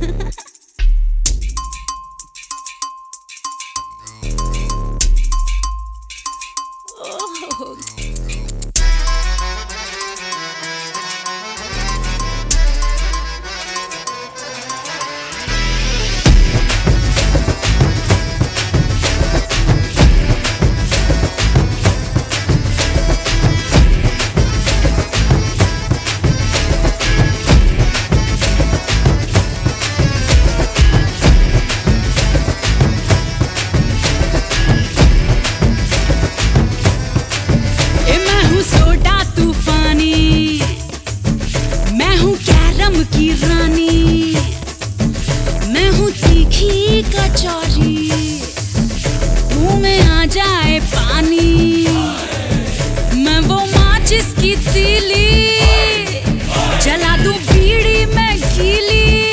की रानी, मैं हूँ तीखी कचौरी, मुँह में आ जाए पानी, मैं वो माचिस की तीली, जला दूं बीड़ी में गीली,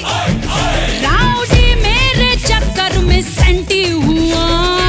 राउडी मेरे चक्कर में सेंटी हुआ,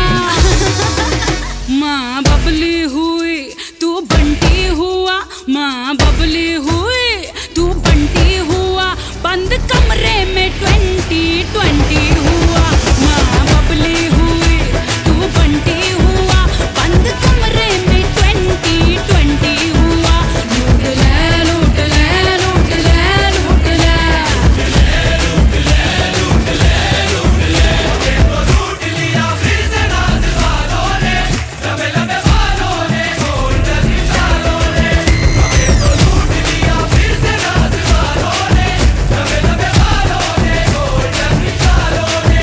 माँ बबली हुई तू बंटी हुआ, माँ बबली हुई तू बंटी हुआ, बंद कमरे में 2020 हुआ, माँ बबली हुई तू बंटी हुआ, बंद कमरे में 2020 हुआ, लूट ले लूट ले लूट ले लूट ले, लूट ले लूट ले लूट ले, लूट लिया फिर से नाज़ वालों ने, लबे लबे वालों ने, गोल्डन वालों ने, हमें तो लूट लिया फिर से नाज़ वालों ने, लबे लबे वालों ने, गोल्डन वालों ने।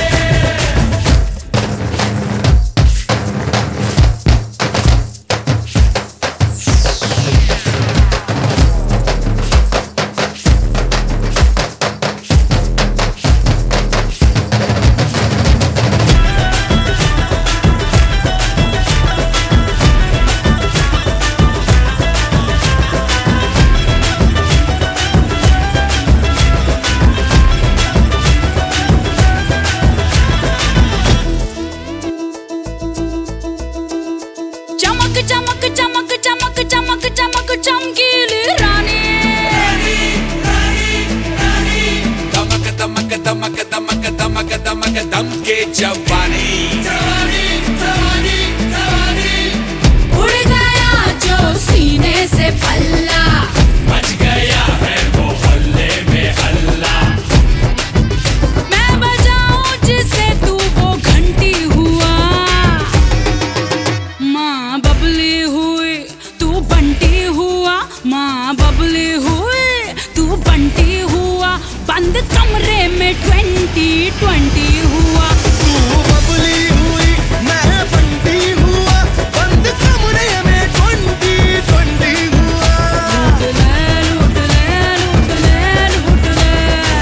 चमक चमक चमक चमक चमक चमकीली रानी, दमक दमक दमक दमक दमक दमक दम के जवानी, उड़ गया जो सीने से पल्ला, मच गया है वो हल्ले में हल्ला, मैं बजाऊं जिसे तू वो घंटी हुआ, माँ बबली हुई तू बंटी हुआ, माँ बबली हुई तू बंटी हुआ, बंद कमरे में 2020 हुआ, तू बबली हुई मैं बंटी हुआ, बंद कमरे में 2020 हुआ, लूट ले लूट ले लूट ले लूट ले,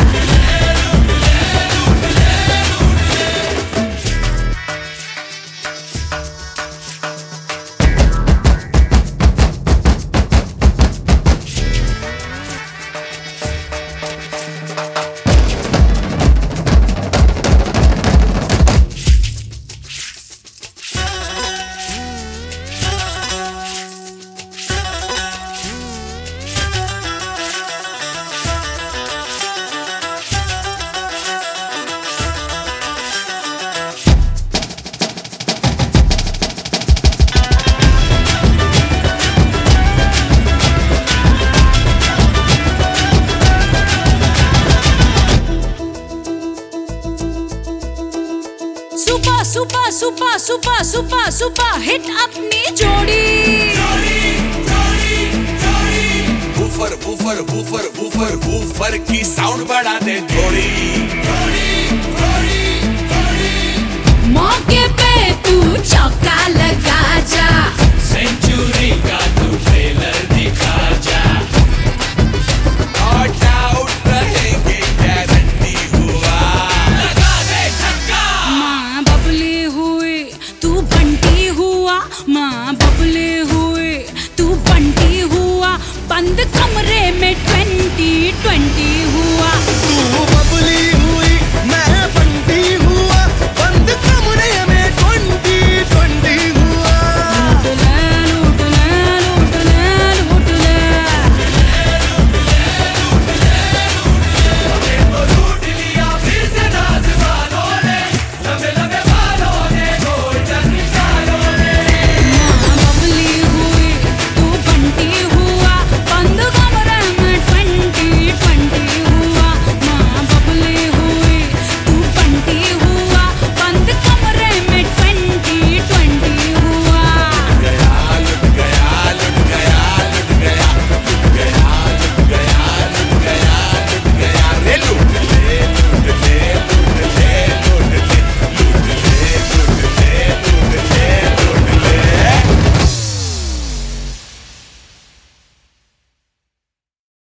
super super super super super super hit अपनी जोड़ी, woofer woofer woofer woofer woofer की साउंड बढ़ा दे थोड़ी, मौके पे तू चौका लगा जा, सेंचुरी का तू